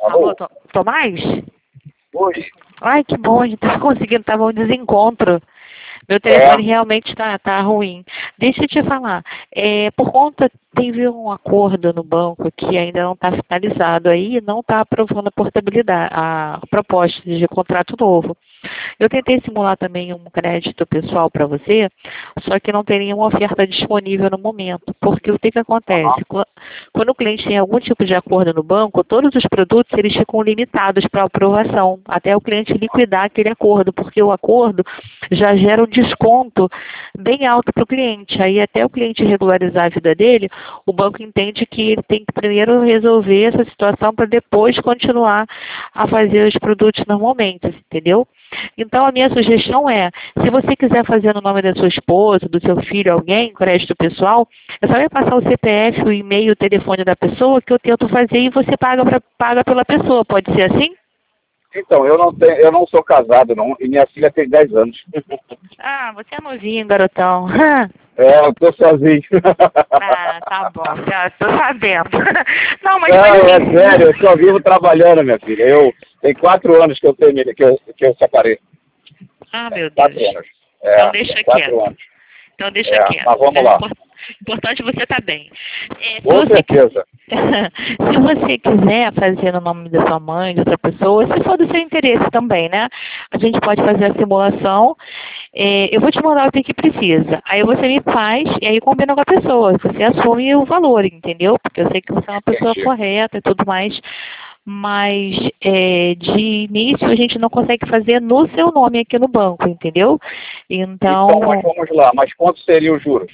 Alô, Tomás? Oi. Ai, que bom, a gente tá conseguindo, tava um desencontro. Meu telefone realmente tá ruim. Deixa eu te falar, por conta, teve um acordo no banco que ainda não está finalizado aí, não está aprovando a portabilidade, a proposta de contrato novo. Eu tentei simular também um crédito pessoal para você, só que não tem nenhuma oferta disponível no momento. Porque o que acontece? Quando o cliente tem algum tipo de acordo no banco, todos os produtos eles ficam limitados para aprovação, até o cliente liquidar aquele acordo, porque o acordo já gera um desconto bem alto para o cliente. Aí até o cliente regularizar a vida dele, o banco entende que ele tem que primeiro resolver essa situação para depois continuar a fazer os produtos normalmente, entendeu? Então a minha sugestão é, se você quiser fazer no nome da sua esposa, do seu filho, alguém, crédito pessoal, é só me passar o CPF, o e-mail, o telefone da pessoa que eu tento fazer e você paga pela pessoa, pode ser assim? Então, eu não sou casado, não, e minha filha tem 10 anos. Ah, você é novinho, garotão. Eu tô sozinho. Ah, tá bom, já tô sabendo. Não, mas Não, assim... é sério, eu só vivo trabalhando, minha filha. Tem 4 anos que eu separei. Ah, meu 4 Deus. anos. Então deixa 4 quieto. anos. Então deixa quieto. Mas vamos lá. Importante você estar bem. Com certeza. Se você quiser fazer no nome da sua mãe, de outra pessoa, se for do seu interesse também, né? A gente pode fazer a simulação. Eu vou te mandar o que precisa. Aí você me faz e aí combina com a pessoa. Você assume o valor, entendeu? Porque eu sei que você é uma pessoa correta e tudo mais. Mas de início a gente não consegue fazer no seu nome aqui no banco, entendeu? Então, mas vamos lá. Mas quanto seriam os juros?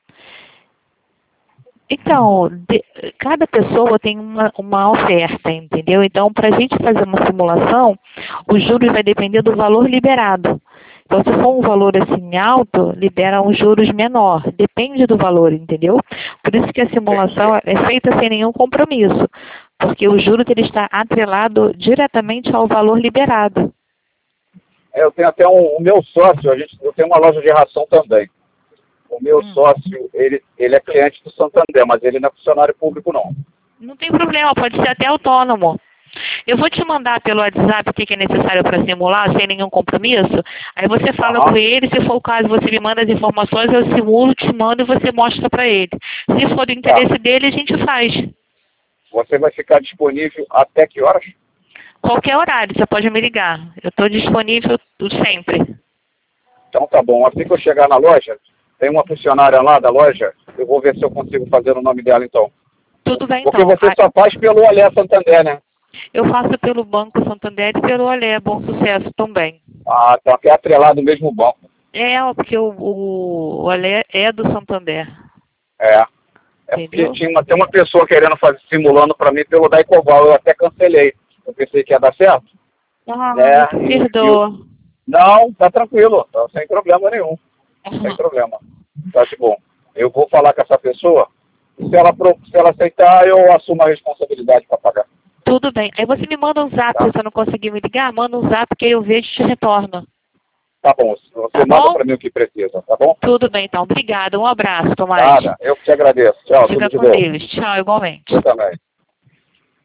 Então, cada pessoa tem uma oferta, entendeu? Então, para a gente fazer uma simulação, os juros vai depender do valor liberado. Então, se for um valor assim alto, libera um juros menor. Depende do valor, entendeu? Por isso que a simulação é feita sem nenhum compromisso. Porque o juros ele está atrelado diretamente ao valor liberado. Eu tenho até o meu sócio, eu tenho uma loja de ração também. O meu sócio, ele é cliente do Santander, mas ele não é funcionário público, não. Não tem problema, pode ser até autônomo. Eu vou te mandar pelo WhatsApp o que é necessário para simular, sem nenhum compromisso. Aí você fala com ele, se for o caso, você me manda as informações, eu simulo, te mando e você mostra para ele. Se for do interesse dele, a gente faz. Você vai ficar disponível até que horas? Qualquer horário, você pode me ligar. Eu estou disponível sempre. Então tá bom. Assim que eu chegar na loja, tem uma funcionária lá da loja, eu vou ver se eu consigo fazer o nome dela então. Tudo bem, Porque então. você só faz pelo Olé Santander, né? Eu faço pelo Banco Santander e pelo Olé Bom Sucesso também. Ah, então aqui é atrelado no mesmo banco. Porque o Olé é do Santander. Porque tem uma pessoa querendo fazer, simulando para mim pelo Daicoval, eu até cancelei. Eu pensei que ia dar certo. Perdoa. Não, tá tranquilo, tá sem problema nenhum. Sem problema. Tá de bom. Eu vou falar com essa pessoa, se ela aceitar, eu assumo a responsabilidade para pagar. Tudo bem. Aí você me manda um zap, se você não conseguir me ligar, manda um zap que eu vejo e te retorno. Tá bom, você manda para mim o que precisa, tá bom? Tudo bem, então. Obrigada. Um abraço, Tomás. Nada, eu que te agradeço. Tchau, Fica tudo de com bom. Deus. Tchau, igualmente. Eu também.